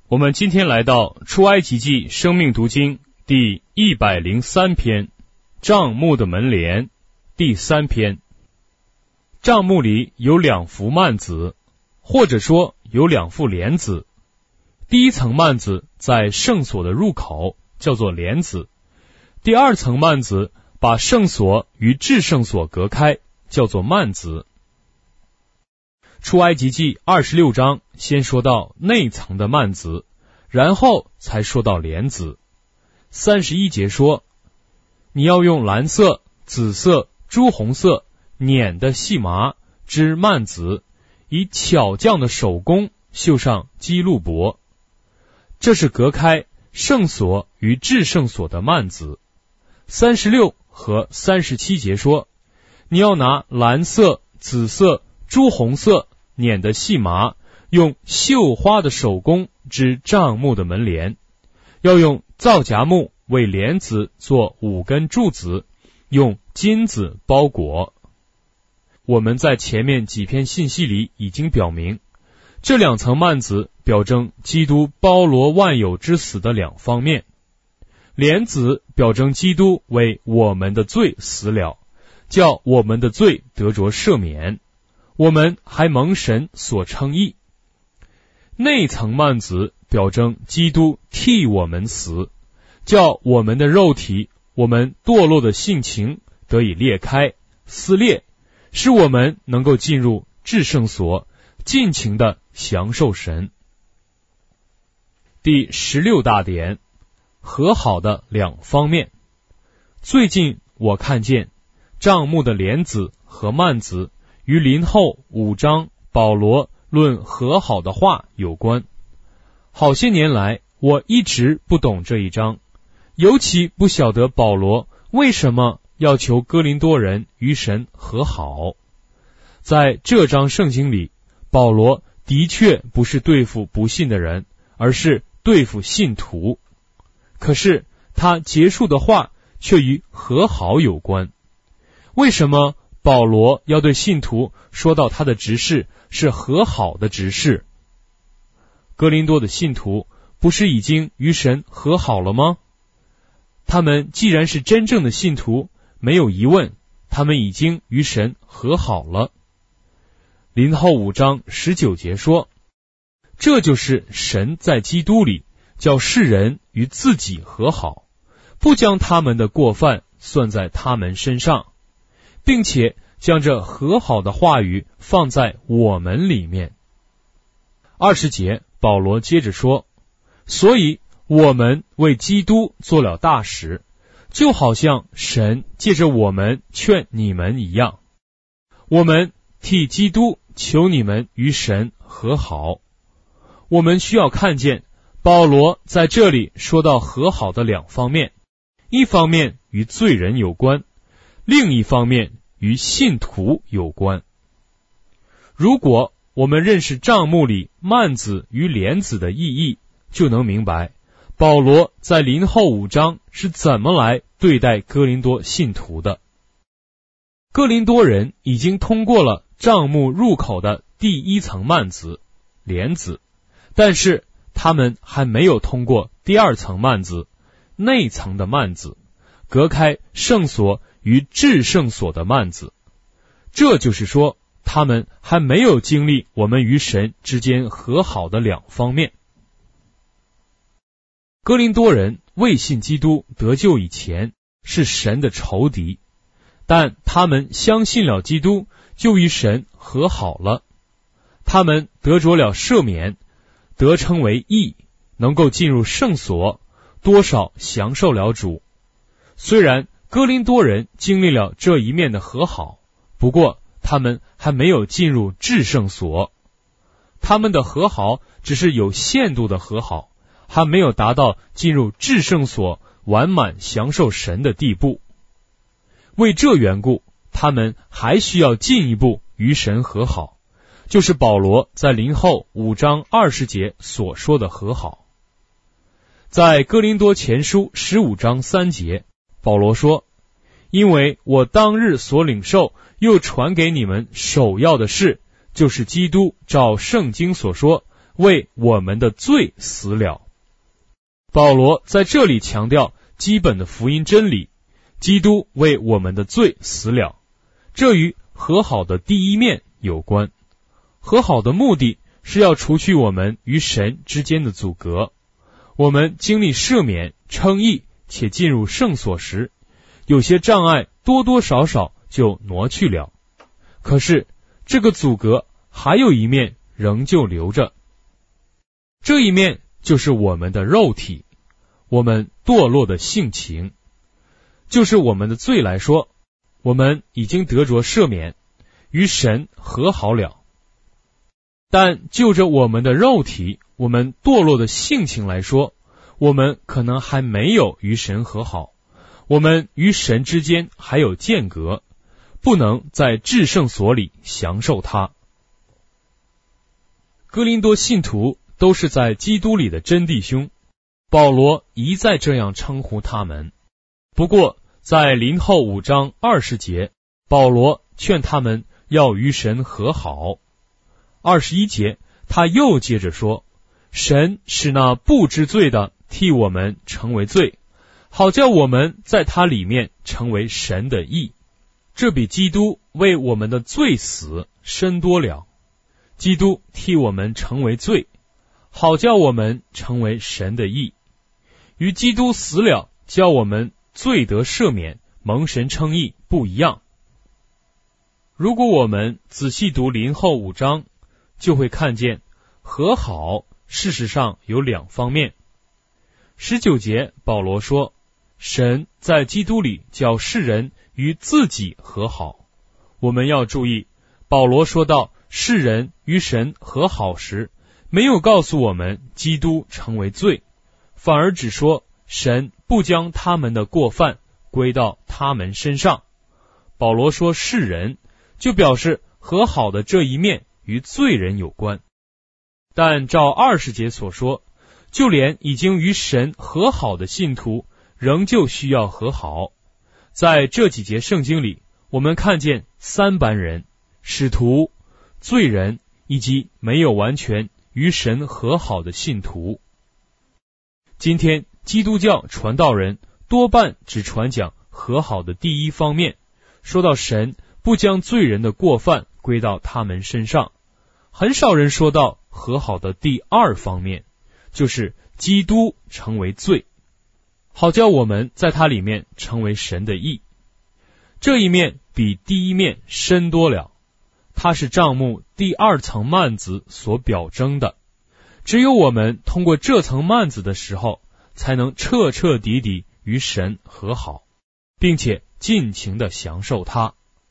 我们今天来到出埃及记生命读经第103篇，帐幕的门帘，第3篇。帐幕里有2幅幔子，或者说有2副帘子。第一层幔子在圣所的入口，叫做帘子；第二层幔子把圣所与至圣所隔开，叫做幔子。出埃及记26章先说到内层的幔子，然后才说到帘子。31节说，你要用蓝色、紫色、朱红色捻的细麻织幔子，以巧匠的手工绣上基路伯。这是隔开圣所与至圣所的幔子。36和37节说，你要拿蓝色、紫色、朱红色捻的细麻，用绣花的手工织帐幕的门帘，要用皂荚木为帘子做5根柱子，用金子包裹。我们在前面几篇信息里已经表明，这2层幔子表征基督包罗万有之死的2方面。帘子表征基督为我们的罪死了，叫我们的罪得着赦免，我们还蒙神所称义。内层幔子表征基督替我们死，叫我们的肉体，我们堕落的性情得以裂开、撕裂，使我们能够进入至圣所，尽情地享受神。第16大点，和好的2方面。最近我看见帐幕的帘子和幔子与林后5章保罗论和好的话有关。好些年来我一直不懂这一章，尤其不晓得保罗为什么要求哥林多人与神和好。在这章圣经里，保罗的确不是对付不信的人，而是对付信徒。可是他结束的话却与和好有关。为什么保罗要对信徒说到他的执事是和好的执事？哥林多的信徒不是已经与神和好了吗？他们既然是真正的信徒，没有疑问，他们已经与神和好了。林后5章19节说，这就是神在基督里叫世人与自己和好，不将他们的过犯算在他们身上，并且将这和好的话语放在我们里面。20节保罗接着说，所以我们为基督做了大使，就好像神借着我们劝你们一样。我们替基督求你们与神和好。我们需要看见保罗在这里说到和好的2方面，一方面与罪人有关，另一方面与信徒有关。如果我们认识帐幕里幔子与帘子的意义，就能明白保罗在林后5章是怎么来对待哥林多信徒的。哥林多人已经通过了帐幕入口的第1层幔子、帘子，但是他们还没有通过第2层幔子、内层的幔子，隔开圣所与至圣所的幔子。这就是说，他们还没有经历我们与神之间和好的2方面。哥林多人未信基督得救以前是神的仇敌，但他们相信了基督，就与神和好了。他们得着了赦免，得称为义，能够进入圣所，多少享受了主。虽然哥林多人经历了这一面的和好，不过他们还没有进入至圣所。他们的和好只是有限度的和好，还没有达到进入至圣所完满享受神的地步。为这缘故，他们还需要进一步与神和好，就是保罗在林后5章20节所说的和好。在哥林多前书15章3节，保罗说，因为我当日所领受又传给你们首要的事，就是基督照圣经所说， 为我们的罪死了。保罗在这里强调基本的福音真理，基督为我们的罪死了，这与和好的第一面有关。和好的目的是要除去我们与神之间的阻隔。我们经历赦免、称义且进入圣所时，有些障碍多多少少就挪去了。可是这个阻隔还有一面仍旧留着，这一面就是我们的肉体，我们堕落的性情。就是我们的罪来说，我们已经得着赦免，与神和好了。但就着我们的肉体，我们堕落的性情来说，我们可能还没有与神和好，我们与神之间还有间隔，不能在至圣所里享受它。哥林多信徒都是在基督里的真弟兄，保罗一再这样称呼他们。不过在林后5章20节，保罗劝他们要与神和好。21节他又接着说，神使那不知罪的替我们成为罪，好叫我们在他里面成为神的义。这比基督为我们的罪死深多了。基督替我们成为罪，好叫我们成为神的义。与基督死了，叫我们罪得赦免，蒙神称义不一样。如果我们仔细读林后5章，就会看见和好事实上有2方面。19节保罗说，神在基督里叫世人与自己和好。我们要注意，保罗说到世人与神和好时，没有告诉我们基督成为罪，反而只说神不将他们的过犯归到他们身上。保罗说世人，就表示和好的这一面与罪人有关。但照20节所说，就连已经与神和好的信徒仍旧需要和好。在这几节圣经里，我们看见3班人：使徒、罪人以及没有完全与神和好的信徒。今天基督教传道人多半只传讲和好的第一方面，说到神不将罪人的过犯归到他们身上，很少人说到和好的第2方面，就是基督成为罪，好叫我们在他里面成为神的义。这一面比第一面深多了，它是帐幕第2层幔子所表征的。只有我们通过这层幔子的时候，才能彻彻底底与神和好，并且尽情地享受它。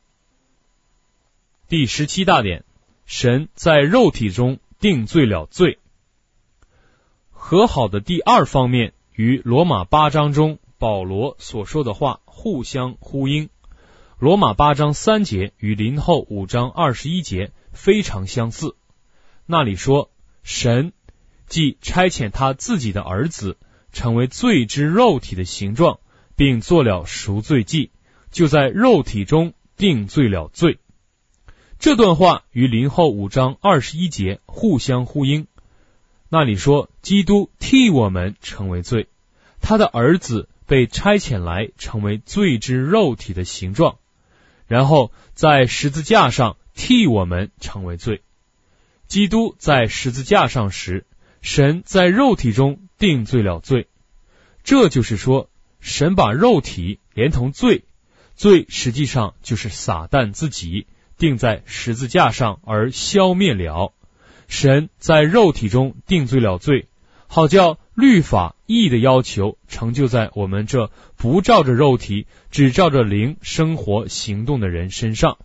第17大点，神在肉体中定罪了罪。和好的第2方面与罗马8章中保罗所说的话互相呼应。罗马8章3节与林后5章21节非常相似。那里说，神既差遣他自己的儿子成为罪之肉体的形状，并做了赎罪祭，就在肉体中定罪了罪。这段话与林后5章21节互相呼应。那里说，基督替我们成为罪，他的儿子被差遣来成为罪之肉体的形状，然后在十字架上替我们成为罪。基督在十字架上时，神在肉体中定罪了罪。这就是说，神把肉体连同罪，罪实际上就是撒旦自己，定在十字架上而消灭了。神在肉体中定罪了罪，好叫律法义的要求成就在我们这不照着肉体，只照着灵生活行动的人身上。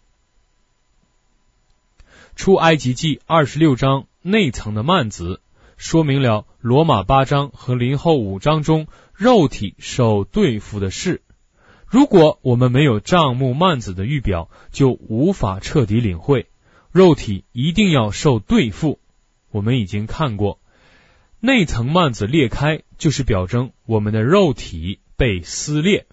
出埃及记26章内层的幔子，说明了罗马8章和林后5章中肉体受对付的事。如果我们没有帐幕幔子的预表，就无法彻底领会肉体一定要受对付。我们已经看过，内层幔子裂开，就是表征我们的肉体被撕裂。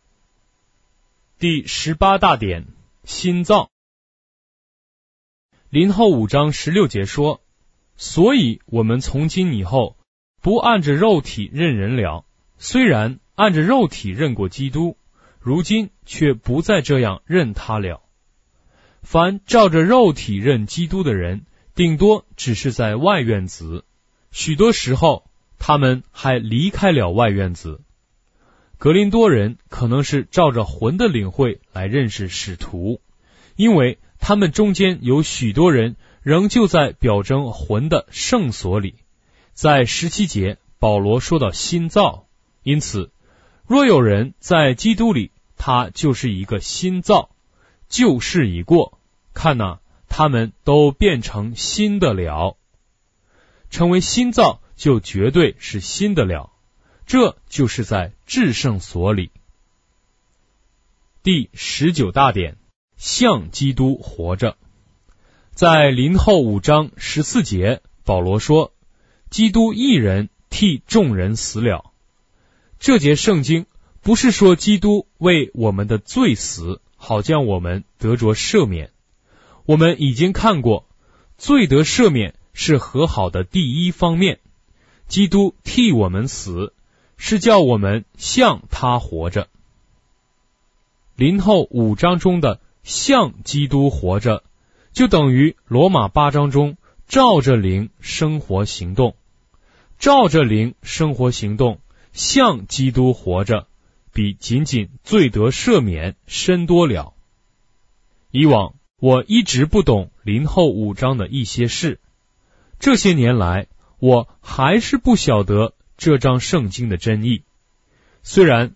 第18大点，心脏。林后5章16节说， 所以我们从今以后不按着肉体认人了，虽然按着肉体认过基督，如今却不再这样认他了。凡照着肉体认基督的人，顶多只是在外院子，许多时候他们还离开了外院子。格林多人可能是照着魂的领会来认识使徒，因为他们中间有许多人仍旧在表征魂的圣所里。在17节，保罗说到新造，因此若有人在基督里，他就是一个新造，旧事已过，看哪，他们都变成新的了。成为新造就绝对是新的了，这就是在至圣所里。第19大点，向基督活着。在林后5章14节，保罗说，基督一人替众人死了。这节圣经不是说基督为我们的罪死，好叫我们得着赦免。我们已经看过，罪得赦免是和好的第一方面，基督替我们死，是叫我们向他活着。林后5章中的向基督活着，就等于罗马8章中照着灵生活行动。照着灵生活行动，向基督活着，比仅仅罪得赦免深多了。以往我一直不懂林后5章的一些事，这些年来我还是不晓得这章圣经的真意。虽然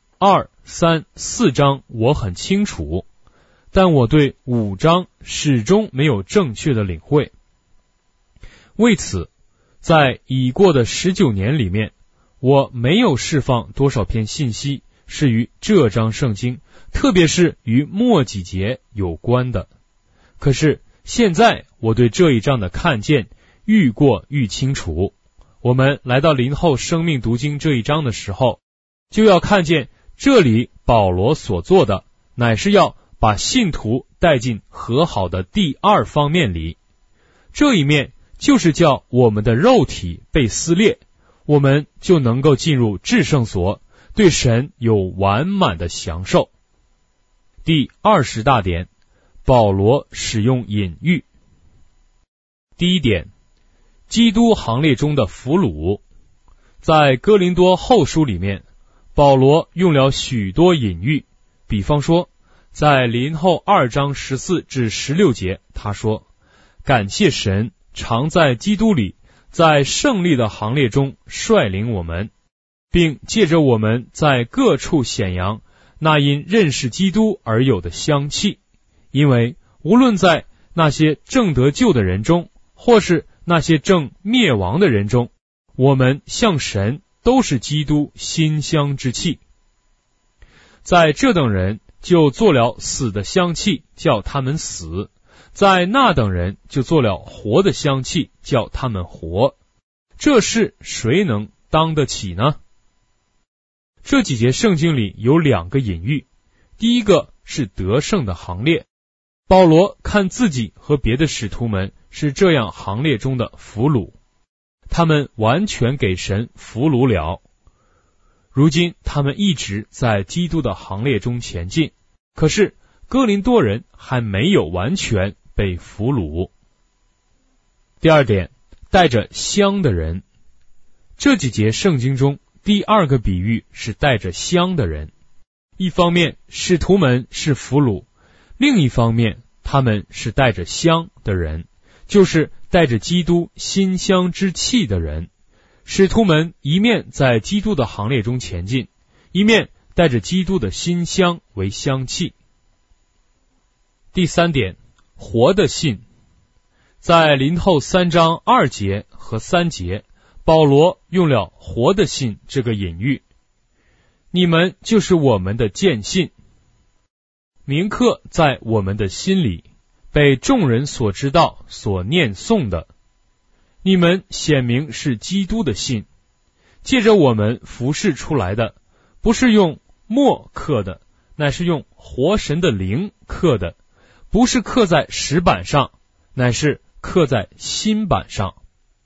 2、3、4章我很清楚，但我对5章始终没有正确的领会。为此，在已过的19年里面，我没有释放多少篇信息是与这章圣经，特别是与末几节有关的。可是现在我对这一章的看见愈过愈清楚。我们来到林后生命读经这一章的时候，就要看见这里保罗所做的，乃是要把信徒带进和好的第二方面里。这一面就是叫我们的肉体被撕裂，我们就能够进入至圣所，对神有完满的享受。第20大点，保罗使用隐喻。第一点，基督行列中的俘虏。在哥林多后书里面，保罗用了许多隐喻，比方说在林后2章14至16节，他说，感谢神常在基督里，在胜利的行列中率领我们，并借着我们在各处显扬那因认识基督而有的香气。因为无论在那些正得救的人中，或是那些正灭亡的人中，我们向神都是基督馨香之气。在这等人就做了死的香气，叫他们死；在那等人就做了活的香气，叫他们活。这事谁能当得起呢？这几节圣经里有2个隐喻，第一个是得胜的行列。保罗看自己和别的使徒们是这样行列中的俘虏，他们完全给神俘虏了。如今他们一直在基督的行列中前进，可是哥林多人还没有完全被俘虏。第二点，带着香的人。这几节圣经中第2个比喻是带着香的人。一方面使徒们是俘虏，另一方面他们是带着香的人，就是带着基督馨香之气的人。使徒们一面在基督的行列中前进，一面带着基督的馨香为香气。第3点，活的信。在林后3章2节和3节，保罗用了活的信这个隐喻。你们就是我们的见信，铭刻在我们的心里，被众人所知道，所念诵的。你们显明是基督的信，借着我们服侍出来的，不是用墨刻的，乃是用活神的灵刻的，不是刻在石板上，乃是刻在心板上。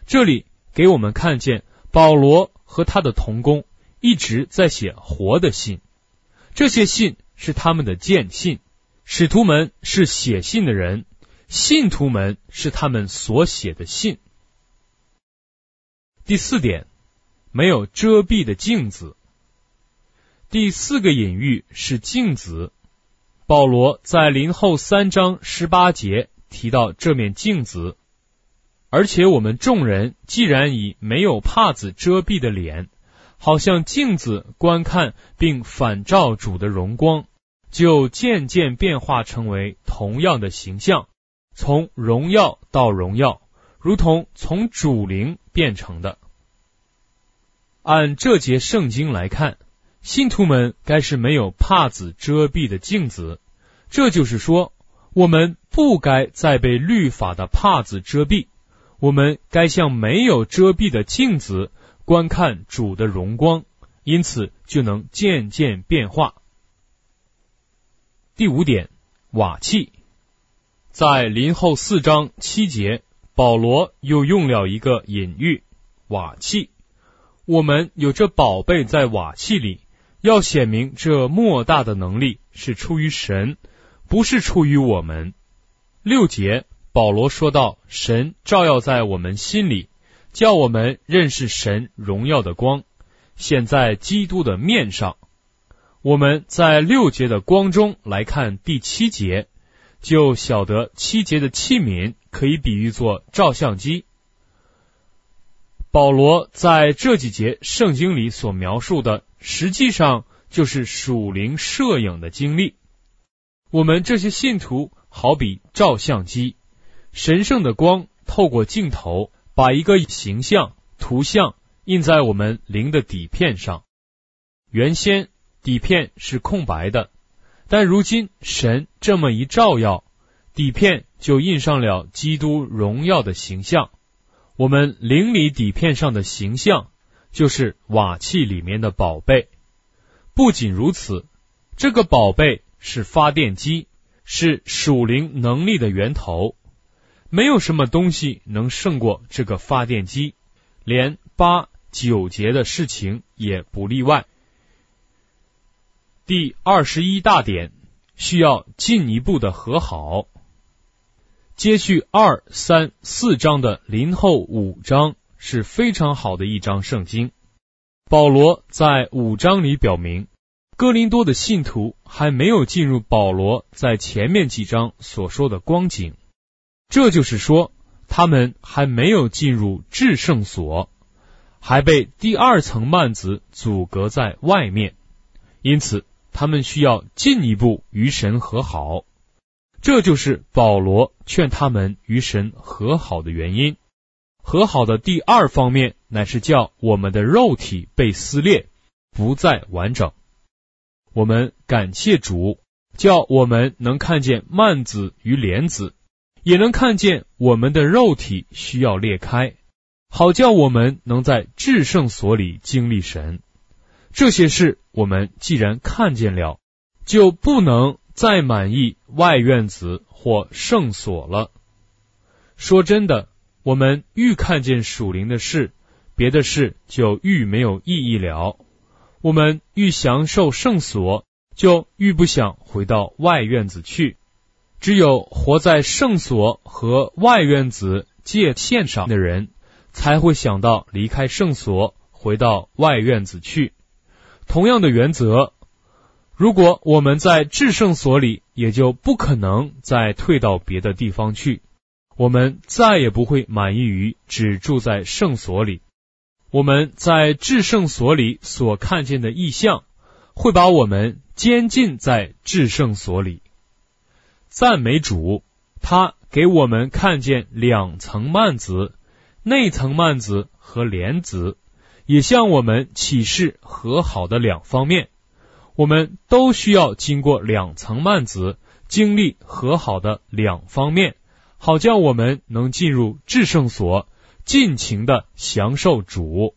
这里给我们看见保罗和他的同工一直在写活的信，这些信是他们的见信，使徒们是写信的人，信徒们是他们所写的信。第4点，没有遮蔽的镜子。第4个隐喻是镜子。保罗在林后3章18节提到这面镜子，而且我们众人既然以没有帕子遮蔽的脸，好像镜子观看并反照主的荣光，就渐渐变化成为同样的形象，从荣耀到荣耀，如同从主灵变成的。按这节圣经来看，信徒们该是没有帕子遮蔽的镜子，这就是说，我们不该再被律法的帕子遮蔽，我们该像没有遮蔽的镜子观看主的荣光，因此就能渐渐变化。第5点，瓦器。在林后4章7节，保罗又用了一个隐喻，瓦器。我们有这宝贝在瓦器里，要显明这莫大的能力是出于神，不是出于我们。6节，保罗说到神照耀在我们心里，叫我们认识神荣耀的光，显在基督的面上。我们在6节的光中来看第7节，就晓得7节的器皿可以比喻作照相机。保罗在这几节圣经里所描述的，实际上就是属灵摄影的经历。我们这些信徒好比照相机，神圣的光透过镜头，把一个形象、图像印在我们灵的底片上。原先底片是空白的，但如今神这么一照耀，底片就印上了基督荣耀的形象。我们灵里底片上的形象，就是瓦器里面的宝贝。不仅如此，这个宝贝是发电机，是属灵能力的源头。没有什么东西能胜过这个发电机，连8、9节的事情也不例外。第21大点，需要进一步的和好。接续2、3、4章的林后5章是非常好的一章圣经。保罗在5章里表明，哥林多的信徒还没有进入保罗在前面几章所说的光景，这就是说，他们还没有进入至圣所，还被第2层幔子阻隔在外面，因此他们需要进一步与神和好。这就是保罗劝他们与神和好的原因。和好的第2方面乃是叫我们的肉体被撕裂，不再完整。我们感谢主，叫我们能看见幔子与帘子，也能看见我们的肉体需要裂开，好叫我们能在至圣所里经历神。这些事我们既然看见了，就不能再满意外院子或圣所了。说真的，我们愈看见属灵的事，别的事就愈没有意义了。我们愈享受圣所，就愈不想回到外院子去。只有活在圣所和外院子界限上的人，才会想到离开圣所，回到外院子去。同样的原则，如果我们在至圣所里，也就不可能再退到别的地方去。我们再也不会满意于只住在圣所里。我们在至圣所里所看见的异象，会把我们监禁在至圣所里。赞美主，他给我们看见2层幔子，内层幔子和帘子，也向我们启示和好的2方面。我们都需要经过2层幔子，经历和好的2方面，好叫我们能进入至圣所，尽情的享受主。